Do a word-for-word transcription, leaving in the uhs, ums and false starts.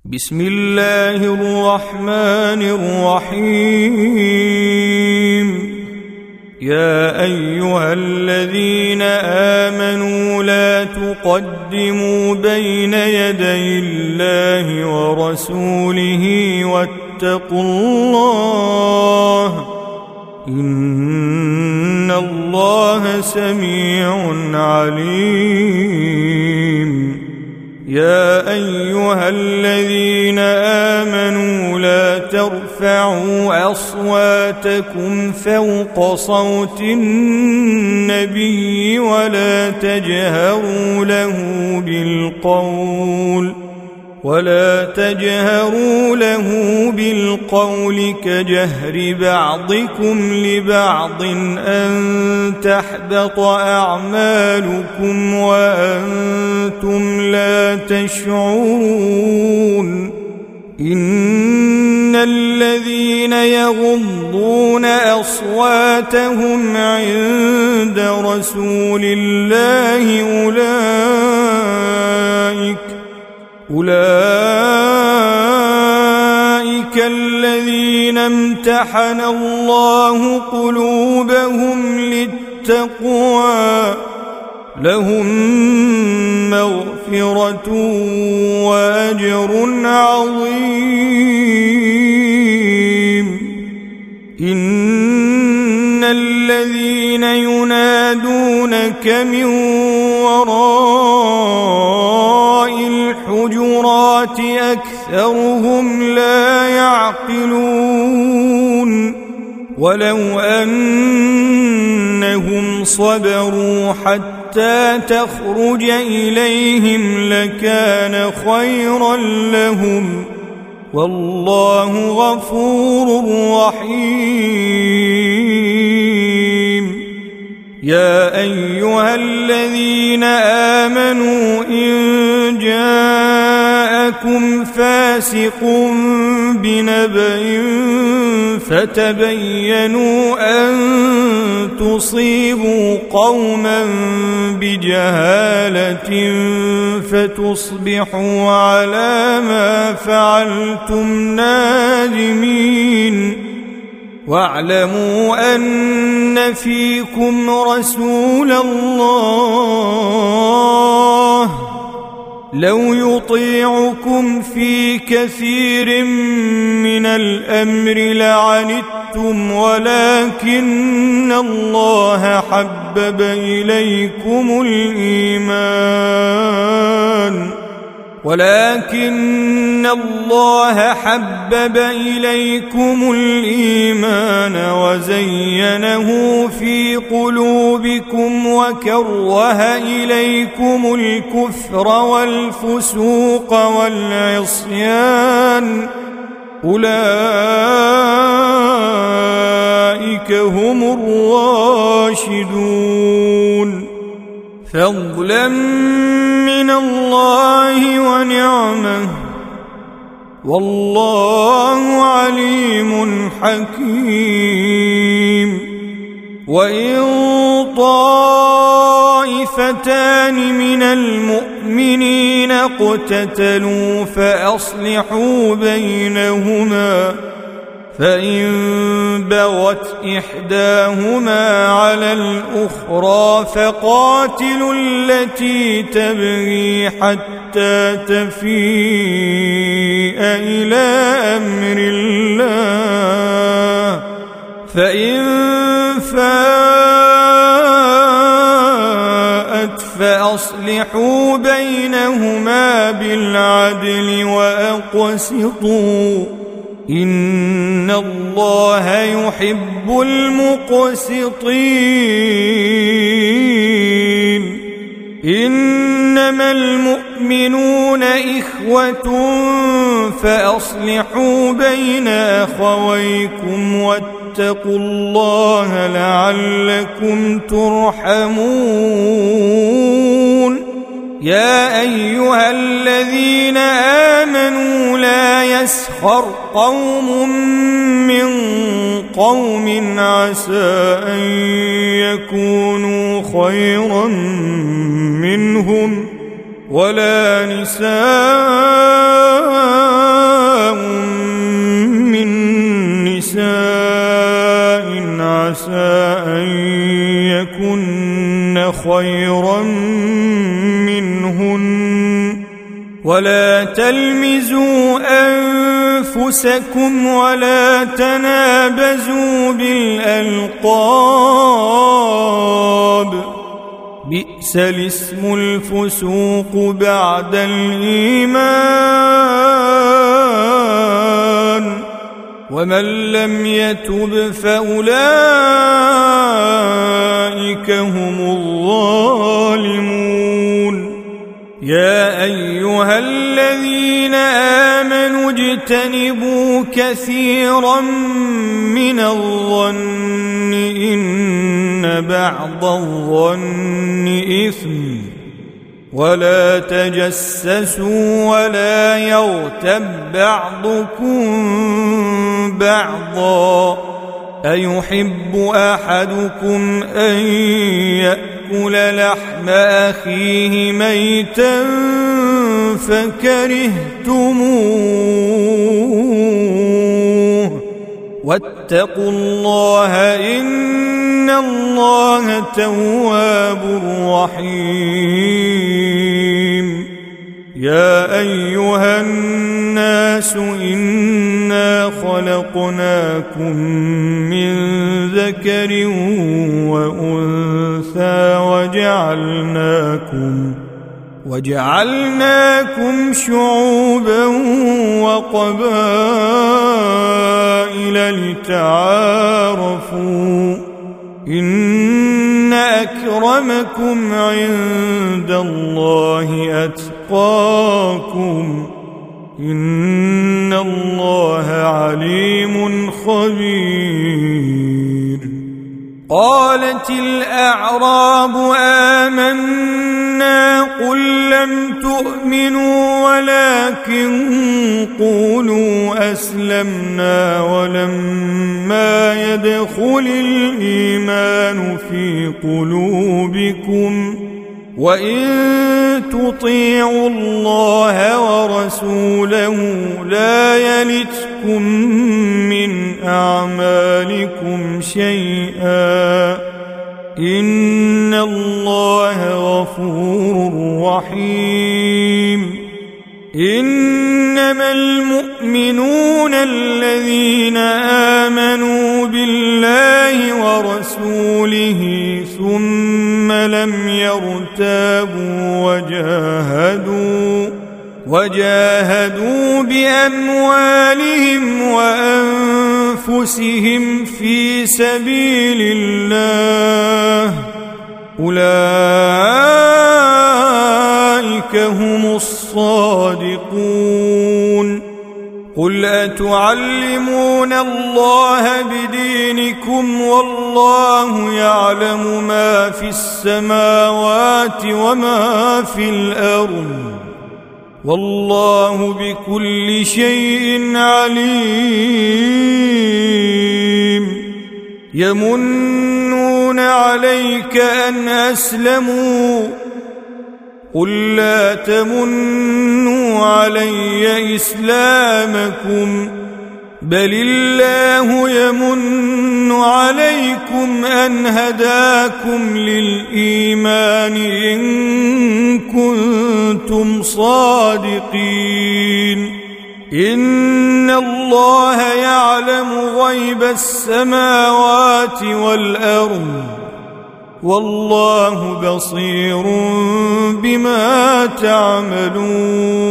بسم الله الرحمن الرحيم. يا أيها الذين آمنوا لا تقدموا بين يدي الله ورسوله واتقوا الله إن الله سميع عليم. يا أيها الذين آمنوا لا ترفعوا أصواتكم فوق صوت النبي ولا تجهروا له بالقول ولا تجهروا له بالقول كجهر بعضكم لبعض أن تحبط أعمالكم وأنتم لا تشعرون. إن الذين يغضون أصواتهم عند رسول الله أولئك أولئك الذين امتحن الله قلوبهم للتقوى لهم مغفرة وأجر عظيم. إن الذين ينادونك من وراء الحجرات أكثرهم لا يعقلون. ولو أنهم صبروا حتى تخرج إليهم لكان خيرا لهم والله غفور رحيم. يا أيها الذين آمنوا إن جاءكم فاسق بنبأ فتبينوا أن تصيبوا قوما بجهالة فتصبحوا على ما فعلتم نادمين. واعلموا أن فيكم رسول الله لو يطيعكم في كثير من الأمر لعنتم ولكن الله حبب إليكم الإيمان ولكن الله حبب إليكم الإيمان وزينه في قلوبكم وكره إليكم الكفر والفسوق والعصيان أولئك هم الراشدون فضلا من الله ونعمه والله عليم حكيم. وإن طائفتان من المؤمنين اقتتلوا فأصلحوا بينهما فإن بغت إحداهما على الأخرى فقاتلوا التي تبغي حتى تفيء إلى أمر الله فإن فاءت فأصلحوا بينهما بالعدل وأقسطوا إن الله يحب المقسطين. إنما المؤمنون إخوة فأصلحوا بين أخويكم واتقوا الله لعلكم ترحمون. يا أيها الذين آمنوا لا يسخر قوم من قوم عسى أن يكونوا خيرا منهم ولا نساء من نساء عسى أن يكن خيرا منهن ولا تلمزوا أنفسكم ولا تنابزوا بالألقاب بئس الاسم الفسوق بعد الإيمان ومن لم يتب فأولئك هم الظالمون يا أيها الذين آمنوا اجتنبوا كثيرا من الظن إن بعض الظن إثم ولا تجسسوا ولا يغتب بعضكم بعضا أيحب أحدكم أن يأكل لحم أخيه ميتا فكرهتموه واتقوا الله إن الله تواب رحيم يا أيها الناس إنا خلقناكم من ذكر وأنثى وجعلناكم وجعلناكم شعوبا وقبائل لتعارفوا إن أكرمكم عند الله أتقاكم إن الله عليم خبير قالت الأعراب آمنا قل لم تؤمنوا ولكن قولوا أسلمنا ولما يدخل الإيمان في قلوبكم وإن تطيعوا الله ورسوله لا يلتكم من أعمالكم شيئا إن الله غفور رحيم إنما المؤمنون الذين آمنوا بالله ورسوله ثم لم يرتابوا وجاهدوا وجاهدوا بأموالهم وأنفسهم في سبيل الله أولئك هم الصادقون قل أتعلمون الله بدينكم والله يعلم ما في السماوات وما في الأرض والله بكل شيء عليم يمنون عليك أن أسلموا قل لا تمنوا علي إسلامكم بل الله يمن عليكم أن هداكم للإيمان إن كنتم صادقين إن الله يعلم غيب السماوات والأرض والله بصير بما تعملون